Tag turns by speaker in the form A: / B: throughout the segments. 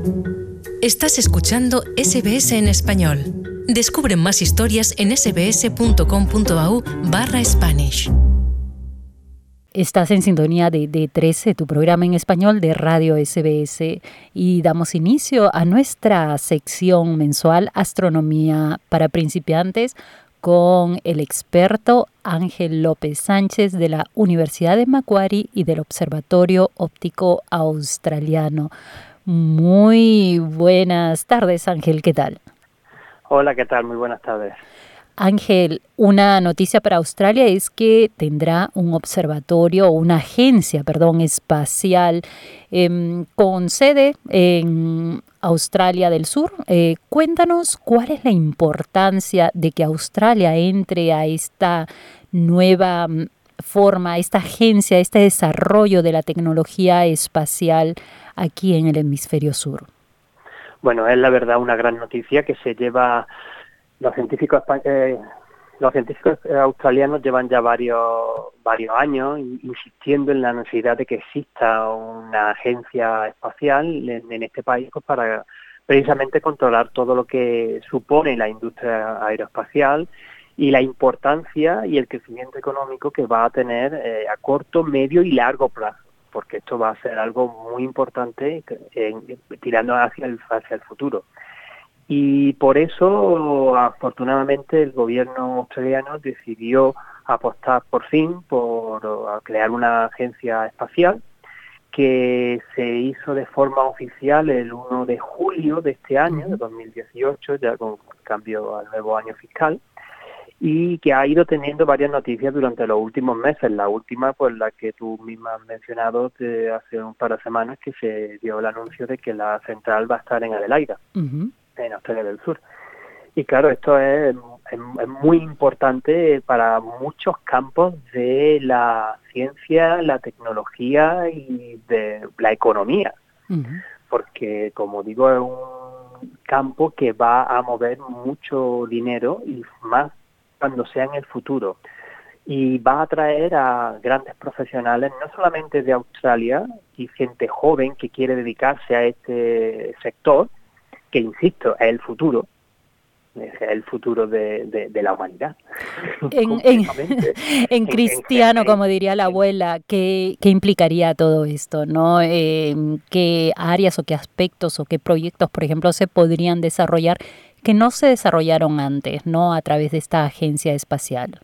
A: Estás escuchando SBS en español. Descubre más historias en sbs.com.au/Spanish.
B: Estás en sintonía de 13, tu programa en español de Radio SBS, y damos inicio a nuestra sección mensual Astronomía para principiantes con el experto Ángel López Sánchez de la Universidad de Macquarie y del Observatorio Óptico Australiano. Muy buenas tardes, Ángel, ¿qué tal?
C: Hola, ¿qué tal? Muy buenas tardes.
B: Ángel, una noticia para Australia es que tendrá un observatorio, una agencia, espacial con sede en Australia del Sur. Cuéntanos cuál es la importancia de que Australia entre a esta nueva forma, esta agencia, este desarrollo de la tecnología espacial aquí en el hemisferio sur.
C: Bueno, es la verdad una gran noticia que se lleva. Los científicos australianos llevan ya varios años insistiendo en la necesidad de que exista una agencia espacial en este país, pues para precisamente controlar todo lo que supone la industria aeroespacial y la importancia y el crecimiento económico que va a tener a corto, medio y largo plazo, porque esto va a ser algo muy importante tirando hacia el futuro. Y por eso, afortunadamente, el gobierno australiano decidió apostar por fin por crear una agencia espacial que se hizo de forma oficial el 1 de julio de este año, de 2018, ya con cambio al nuevo año fiscal, y que ha ido teniendo varias noticias durante los últimos meses. La última, pues la que tú misma has mencionado hace un par de semanas, que se dio el anuncio de que la central va a estar en Adelaida, en Australia del Sur. Y claro, esto es muy importante para muchos campos de la ciencia, la tecnología y de la economía, porque, como digo, es un campo que va a mover mucho dinero y más cuando sea en el futuro. Y va a atraer a grandes profesionales, no solamente de Australia, y gente joven que quiere dedicarse a este sector, que, insisto, es el futuro de la humanidad.
B: En cristiano, como diría la abuela, ¿qué implicaría todo esto, ¿no? ¿Qué áreas o qué aspectos o qué proyectos, por ejemplo, se podrían desarrollar que no se desarrollaron antes, ¿no? A través de esta agencia espacial.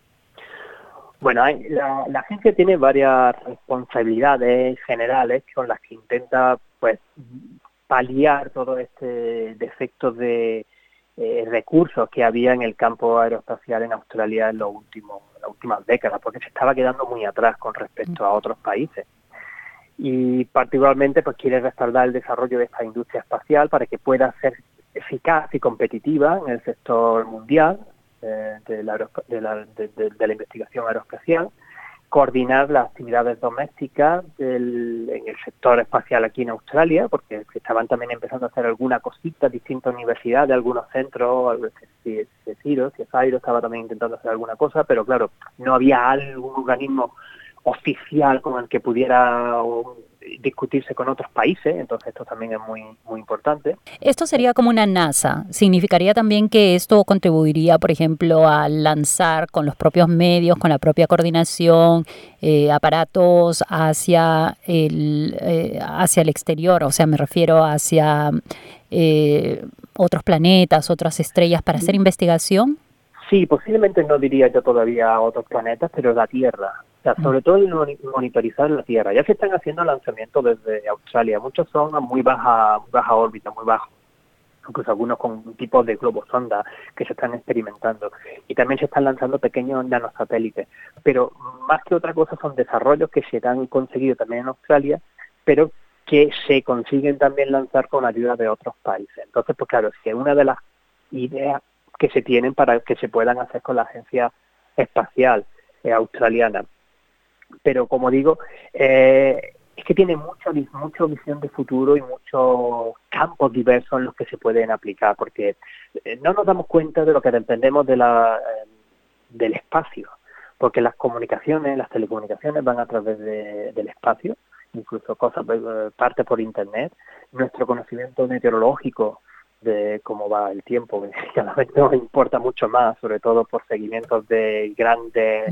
C: Bueno, la agencia tiene varias responsabilidades generales con las que intenta, pues, paliar todo este defecto de recursos que había en el campo aeroespacial en Australia en las últimas décadas, porque se estaba quedando muy atrás con respecto a otros países. Y particularmente, pues, quiere respaldar el desarrollo de esta industria espacial para que pueda ser eficaz y competitiva en el sector mundial de la investigación aeroespacial, coordinar las actividades domésticas en el sector espacial aquí en Australia, porque se estaban también empezando a hacer alguna cosita, distintas universidades, algunos centros, CSIRO estaba también intentando hacer alguna cosa, pero claro, no había algún organismo oficial con el que pudiera discutirse con otros países, entonces esto también es muy, muy importante.
B: Esto sería como una NASA. ¿Significaría también que esto contribuiría, por ejemplo, a lanzar con los propios medios, con la propia coordinación, aparatos hacia el exterior? O sea, me refiero hacia otros planetas, otras estrellas para hacer investigación.
C: Sí, posiblemente no diría yo todavía a otros planetas, pero la Tierra. O sea, sobre todo el monitorizar la Tierra. Ya se están haciendo lanzamientos desde Australia. Muchos son a muy baja órbita, muy bajos. Incluso algunos con tipos de globosonda que se están experimentando. Y también se están lanzando pequeños nanosatélites. Pero más que otra cosa son desarrollos que se han conseguido también en Australia, pero que se consiguen también lanzar con ayuda de otros países. Entonces, pues claro, si es una de las ideas que se tienen para que se puedan hacer con la agencia espacial australiana. Pero, como digo, es que tiene mucha visión de futuro y muchos campos diversos en los que se pueden aplicar, porque no nos damos cuenta de lo que dependemos del espacio, porque las telecomunicaciones van a través del espacio, incluso cosas, partes por internet, nuestro conocimiento meteorológico de cómo va el tiempo, que cada vez nos importa mucho más, sobre todo por seguimientos de grandes,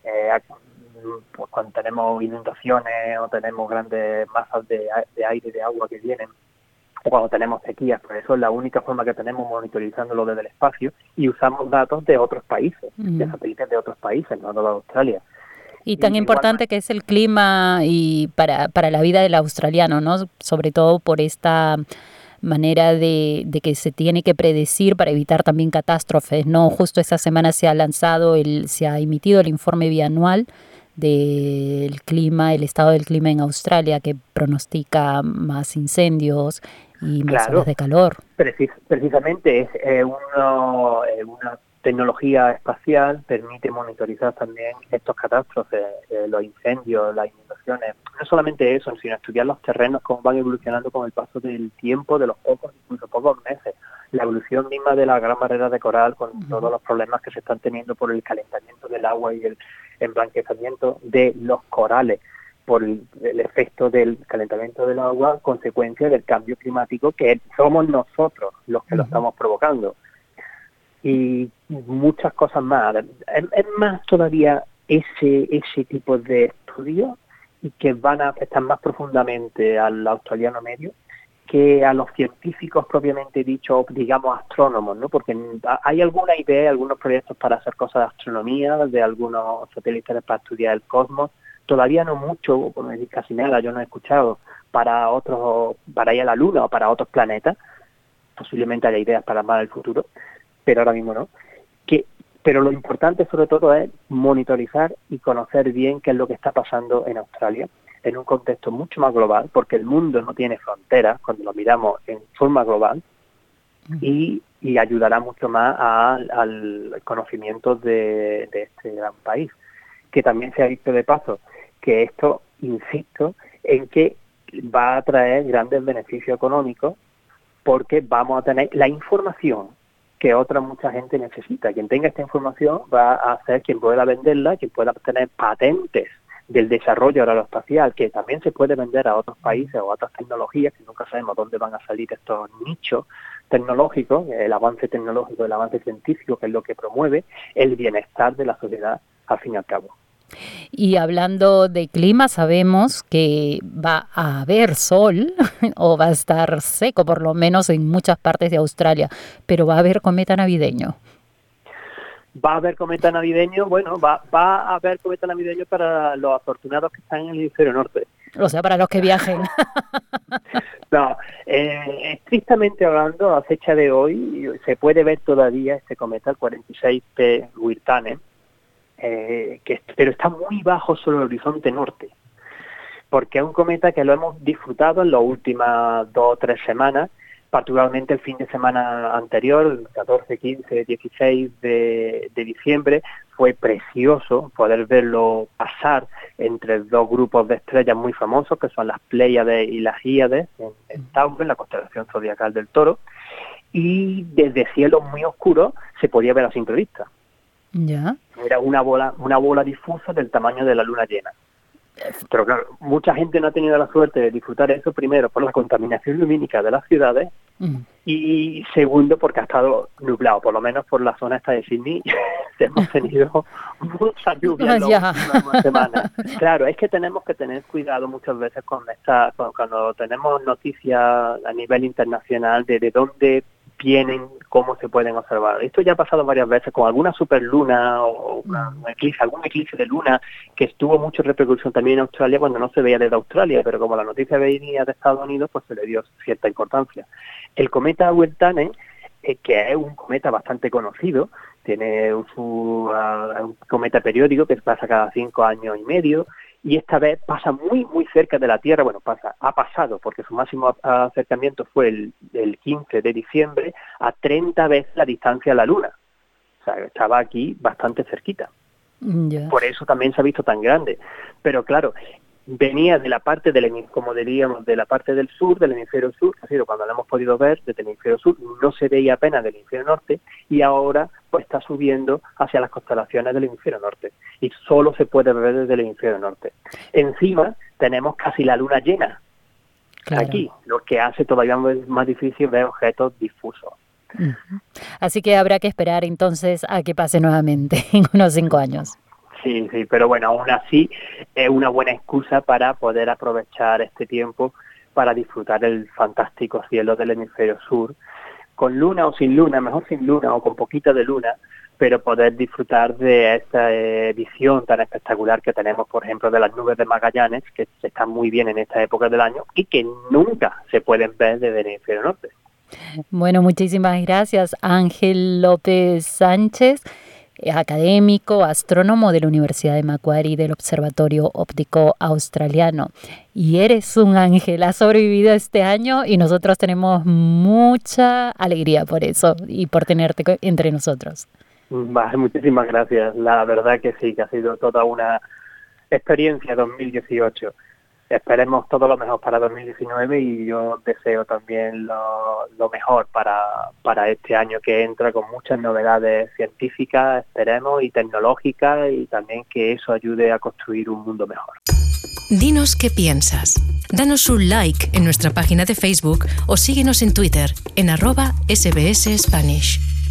C: pues cuando tenemos inundaciones o tenemos grandes masas de aire, de agua que vienen, o cuando tenemos sequías. Por eso es la única forma que tenemos monitorizándolo desde el espacio, y usamos datos de otros países, de satélites de otros países, no solo de Australia.
B: Y tan importante que es el clima y para la vida del australiano, ¿no? Sobre todo por esta manera de que se tiene que predecir para evitar también catástrofes, ¿no? Justo esta semana se ha emitido el informe bianual del clima, el estado del clima en Australia, que pronostica más incendios y más olas de calor.
C: Precisamente es una tecnología espacial, permite monitorizar también estos catástrofes, los incendios, las inundaciones. No solamente eso, sino estudiar los terrenos, cómo van evolucionando con el paso del tiempo, de los incluso pocos meses. La evolución misma de la gran barrera de coral, con todos los problemas que se están teniendo por el calentamiento del agua y el emblanquecimiento de los corales, por el efecto del calentamiento del agua, consecuencia del cambio climático, que somos nosotros los que lo estamos provocando. Y muchas cosas más. Es más todavía ese tipo de estudios, y que van a afectar más profundamente al australiano medio que a los científicos propiamente dichos, digamos astrónomos, ¿no? Porque hay alguna idea, algunos proyectos para hacer cosas de astronomía, de algunos satélites para estudiar el cosmos. Todavía no mucho, por no decir casi nada, yo no he escuchado para ir a la Luna o para otros planetas. Posiblemente haya ideas para más el futuro, pero ahora mismo no. Pero lo importante sobre todo es monitorizar y conocer bien qué es lo que está pasando en Australia, en un contexto mucho más global, porque el mundo no tiene fronteras cuando lo miramos en forma global, y ayudará mucho más al conocimiento de este gran país. Que también se ha visto de paso que esto, insisto, en que va a traer grandes beneficios económicos, porque vamos a tener la información que mucha gente necesita. Quien tenga esta información va a ser quien pueda venderla, quien pueda obtener patentes del desarrollo aeroespacial, que también se puede vender a otros países o a otras tecnologías, que nunca sabemos dónde van a salir estos nichos tecnológicos, el avance tecnológico, el avance científico, que es lo que promueve el bienestar de la sociedad, al fin y al cabo.
B: Y hablando de clima, sabemos que va a haber sol o va a estar seco, por lo menos en muchas partes de Australia, pero va a haber cometa navideño.
C: ¿Va a haber cometa navideño? Bueno, va a haber cometa navideño para los afortunados que están en el hemisferio norte.
B: O sea, para los que viajen.
C: No, estrictamente hablando, a fecha de hoy, se puede ver todavía este cometa, el 46P Wirtanen, pero está muy bajo sobre el horizonte norte, porque es un cometa que lo hemos disfrutado en las últimas 2 o 3 semanas, particularmente el fin de semana anterior, el 14, 15, 16 de diciembre. Fue precioso poder verlo pasar entre 2 grupos de estrellas muy famosos, que son las Pléyades y las Híades, en Tauro, en la constelación zodiacal del Toro, y desde cielos muy oscuros se podía ver a simple vista.
B: Ya.
C: Era una bola difusa del tamaño de la luna llena. Pero claro, mucha gente no ha tenido la suerte de disfrutar eso, primero por la contaminación lumínica de las ciudades, y segundo porque ha estado nublado, por lo menos por la zona esta de Sydney. Hemos tenido mucha lluvia en las últimas semanas. Claro, es que tenemos que tener cuidado muchas veces cuando tenemos noticias a nivel internacional de dónde vienen, cómo se pueden observar. Esto ya ha pasado varias veces con alguna superluna o algún eclipse de luna, que tuvo mucha repercusión también en Australia cuando no se veía desde Australia, pero como la noticia venía de Estados Unidos, pues se le dio cierta importancia. El cometa Wirtanen, que es un cometa bastante conocido, tiene un cometa periódico que pasa cada 5 años y medio, y esta vez pasa muy muy cerca de la Tierra. Bueno, ha pasado, porque su máximo acercamiento fue el 15 de diciembre, a 30 veces la distancia a la Luna. O sea, estaba aquí bastante cerquita.
B: Yeah.
C: Por eso también se ha visto tan grande. Pero claro, venía de la parte como diríamos, de la parte del sur, del hemisferio sur, ha sido cuando lo hemos podido ver desde el hemisferio sur, no se veía apenas del hemisferio norte, y ahora pues está subiendo hacia las constelaciones del hemisferio norte, y solo se puede ver desde el hemisferio norte. Encima tenemos casi la luna llena, claro, aquí, lo que hace todavía más difícil ver objetos difusos.
B: Así que habrá que esperar entonces a que pase nuevamente en unos 5 años.
C: Sí, pero bueno, aún así es una buena excusa para poder aprovechar este tiempo para disfrutar el fantástico cielo del hemisferio sur, con luna o sin luna, mejor sin luna o con poquita de luna, pero poder disfrutar de esta visión tan espectacular que tenemos, por ejemplo, de las nubes de Magallanes, que están muy bien en esta época del año y que nunca se pueden ver desde el hemisferio norte.
B: Bueno, muchísimas gracias, Ángel López Sánchez, académico, astrónomo de la Universidad de Macquarie del Observatorio Óptico Australiano. Y eres un ángel, has sobrevivido este año y nosotros tenemos mucha alegría por eso y por tenerte entre nosotros.
C: Muchísimas gracias. La verdad que sí, que ha sido toda una experiencia 2018. Esperemos todo lo mejor para 2019 y yo deseo también lo mejor para este año que entra con muchas novedades científicas, esperemos, y tecnológicas, y también que eso ayude a construir un mundo mejor.
A: Dinos qué piensas. Danos un like en nuestra página de Facebook o síguenos en Twitter en @SBS Spanish.